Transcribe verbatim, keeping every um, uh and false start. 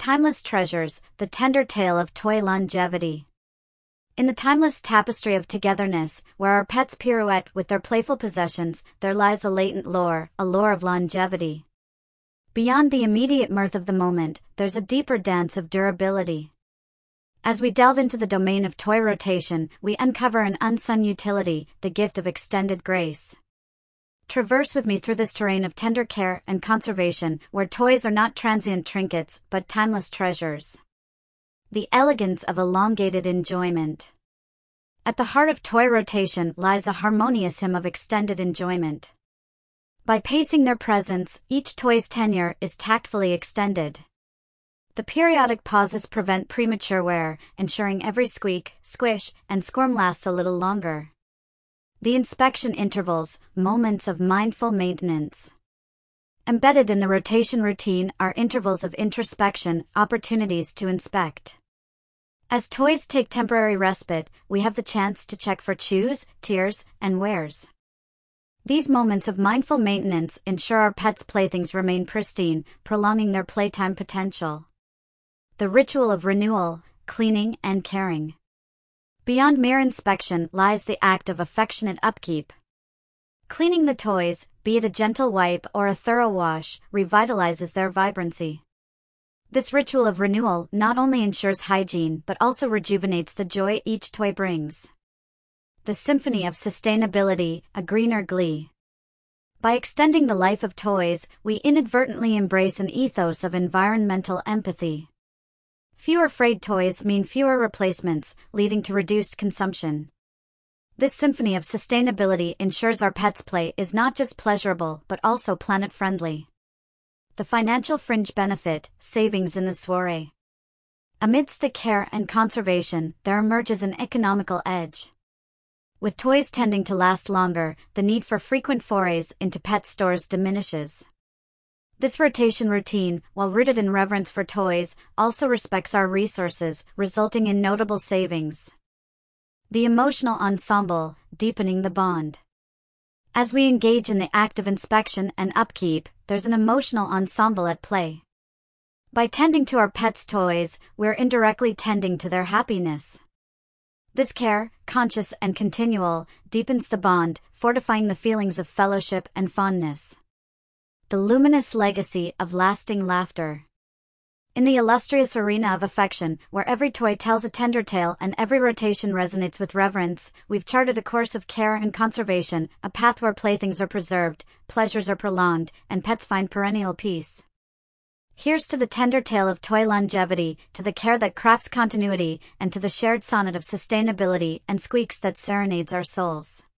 Timeless treasures, the tender tale of toy longevity. In the timeless tapestry of togetherness, where our pets pirouette with their playful possessions, there lies a latent lore, a lore of longevity. Beyond the immediate mirth of the moment, there's a deeper dance of durability. As we delve into the domain of toy rotation, we uncover an unsung utility, the gift of extended grace. Traverse with me through this terrain of tender care and conservation, where toys are not transient trinkets, but timeless treasures. The elegance of elongated enjoyment. At the heart of toy rotation lies a harmonious hymn of extended enjoyment. By pacing their presence, each toy's tenure is tactfully extended. The periodic pauses prevent premature wear, ensuring every squeak, squish, and squirm lasts a little longer. The inspection intervals, moments of mindful maintenance. Embedded in the rotation routine are intervals of introspection, opportunities to inspect. As toys take temporary respite, we have the chance to check for chews, tears, and wears. These moments of mindful maintenance ensure our pets' playthings remain pristine, prolonging their playtime potential. The ritual of renewal, cleaning, and caring. Beyond mere inspection lies the act of affectionate upkeep. Cleaning the toys, be it a gentle wipe or a thorough wash, revitalizes their vibrancy. This ritual of renewal not only ensures hygiene but also rejuvenates the joy each toy brings. The symphony of sustainability, a greener glee. By extending the life of toys, we inadvertently embrace an ethos of environmental empathy. Fewer frayed toys mean fewer replacements, leading to reduced consumption. This symphony of sustainability ensures our pets' play is not just pleasurable but also planet-friendly. The financial fringe benefit, savings in the soiree. Amidst the care and conservation, there emerges an economical edge. With toys tending to last longer, the need for frequent forays into pet stores diminishes. This rotation routine, while rooted in reverence for toys, also respects our resources, resulting in notable savings. The emotional ensemble, deepening the bond. As we engage in the act of inspection and upkeep, there's an emotional ensemble at play. By tending to our pets' toys, we're indirectly tending to their happiness. This care, conscious and continual, deepens the bond, fortifying the feelings of fellowship and fondness. The luminous legacy of lasting laughter. In the illustrious arena of affection, where every toy tells a tender tale and every rotation resonates with reverence, we've charted a course of care and conservation, a path where playthings are preserved, pleasures are prolonged, and pets find perennial peace. Here's to the tender tale of toy longevity, to the care that crafts continuity, and to the shared sonnet of sustainability and squeaks that serenades our souls.